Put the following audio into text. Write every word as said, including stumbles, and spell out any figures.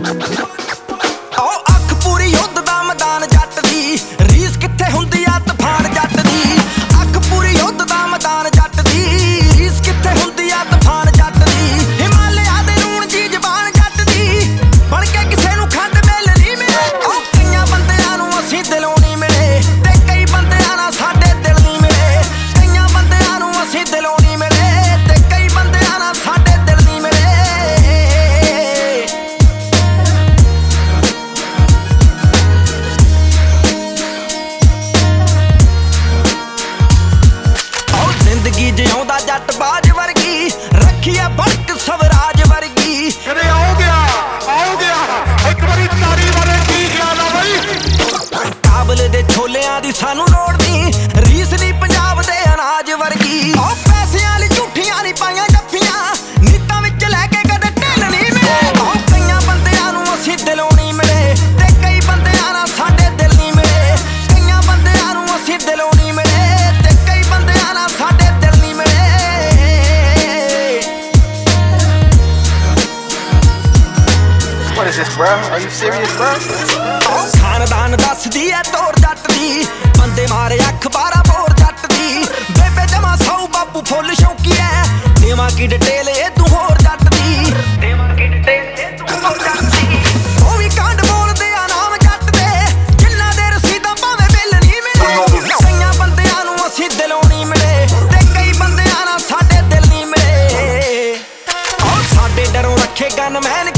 ਆਓ ਅੱਖ ਪੂਰੀ ਯੁੱਧ ਦਾ ਮੈਦਾਨ ਜੱਟ ਦੀ, ਰੀਸ ਕਿੱਥੇ ਹੁੰਦੀ ਆ ਤੂਫਾਨ ਜੱਟ ਦੀ। ਅੱਖ ਪੂਰੀ ਯੁੱਧ ਦਾ ਮੈਦਾਨ ਜੱਟ ਦੀ, ਰੀਸ ਕਿੱਥੇ ਹੁੰਦੀ ਆ ਤੂਫਾਨ ਜੱਟ ਦੀ। ਹਿਮਾਲਿਆ ਦੇ ਰੂਣ ਜੀ ਜ਼ਬਾਨ ਜੱਟ ਦੀ, ਬਣ ਕੇ ਕਿਸੇ ਨੂੰ ਖੰਡ ਮਿਲ ਨਹੀਂ ਮਿਲੇ। ਆਓ ਕਈਆਂ ਬੰਦਿਆਂ ਨੂੰ ਅਸੀਂ ਦਿਲੋਂ ਨਹੀਂ ਮਿਲੇ, ਤੇ ਕਈ ਬੰਦਿਆਂ ਨਾਲ ਸਾਡੇ ਦਿਲ ਨਹੀਂ ਮਿਲੇ। ਕਈਆਂ ਬੰਦਿਆਂ ਨੂੰ ਅਸੀਂ ਦਿਲੋਂ ਨਹੀਂ ਮਿਲੇ, ਤੇ ਕਈ ਬੰਦਿਆਂ ਨਾਲ ਸਾਡੇ ਦਿਲ ਨਹੀਂ ਮਿਲੇ। ਜ਼ਿੰਦਗੀ ਜਿਉਂਦਾ ਜੱਟ ਬਾਜ ਵਰਗੀ, ਰੱਖੀ ਆ ਬੜਕ ਸਵਰਾਜ ਵਰਗੀ। ਕਦੇ ਆਓ ਗਿਆ ਆਓ ਗਿਆ ਇੱਕ ਵਾਰੀ ਤਾਰੀ ਵਾਲੇ ਕੀ ਖਿਆਲ ਆ ਬਈ। ਕਾਬਲ ਦੇ ਛੋਲਿਆਂ ਦੀ ਸਾਨੂੰ ਲੋੜ ਨਹੀਂ, ਰੀਸ ਨਹੀਂ ਪੰਜਾਬ ਦੇ ਅਨਾਜ ਵਰਗੀ। ਉਹ ਪੈਸਿਆਂ ਲਈ ਝੂਠੀਆਂ ਨਹੀਂ ਪਾਈਆਂ ਜੱਫੀਆਂ, ਨੀਤਾਂ ਵਿੱਚ ਲੈ ਕੇ ਕਦੇ ਢਿੱਲ ਨਹੀਂ ਮਿਲੇ। ਉਹ ਕਈਆਂ ਬੰਦਿਆਂ ਨੂੰ ਅਸੀਂ ਦਿਲੋਂ ਨਹੀਂ ਮਿਲੇ, ਤੇ ਕਈ ਬੰਦਿਆਂ ਨਾਲ ਸਾਡੇ ਦਿਲ ਨਹੀਂ ਮਿਲੇ। ਕਈਆਂ ਬੰਦਿਆਂ ਨੂੰ ਅਸੀਂ ਦਿਲੋਂ ਨਹੀਂ ਮਿਲੇ, ਤੇ ਕਈ ਬੰਦਿਆਂ ਨਾਲ ਸਾਡੇ ਦਿਲ ਨਹੀਂ ਮਿਲੇ। What is this, bro? Are you serious, bro? ਖਾਨਦਾਨ ਦੱਸਦੀ ਐ ਤੋਰ ਜੱਟ ਦੀ, ਬੰਦੇ ਮਾਰੇ ਅਖਬਾਰਾਂ ਬੋਰ ਜੱਟ ਦੀ। ਬੇਬੇ ਜਮਾ ਸਾਊ ਬਾਪੂ ਫੁੱਲ ਸ਼ੌਕੀ ਐ, ਦੇਵਾਂ ਕੀ ਡਿਟੇਲ ਏ ਤੂੰ ਹੋਰ ਜੱਟ ਦੀ। ਦੇਵਾਂ ਕੀ ਡਿਟੇਲ ਏ ਤੂੰ ਹੋਰ ਜੱਟ ਦੀ। ਉਹ ਵੀ ਕਾਂਡ ਬੋਲਦੇ ਆ ਨਾਮ ਜੱਟ ਦੇ, ਜਿਨ੍ਹਾਂ ਦੇ ਰਸੀਦਾਂ ਭਾਵੇਂ ਬਿੱਲ ਨਹੀਂ ਮਿਲੇ। ਕਈਆਂ ਬੰਦਿਆਂ ਨੂੰ ਅਸੀਂ ਦਿਲੋਂ ਨਹੀਂ ਮਿਲੇ, ਤੇ ਕਈ ਬੰਦਿਆਂ ਨਾਲ ਸਾਡੇ ਦਿਲ ਨਹੀਂ ਮਿਲੇ। ਉਹ ਸਾਡੇ ਡਰੋਂ ਰੱਖੇ ਗਨਮੈਨ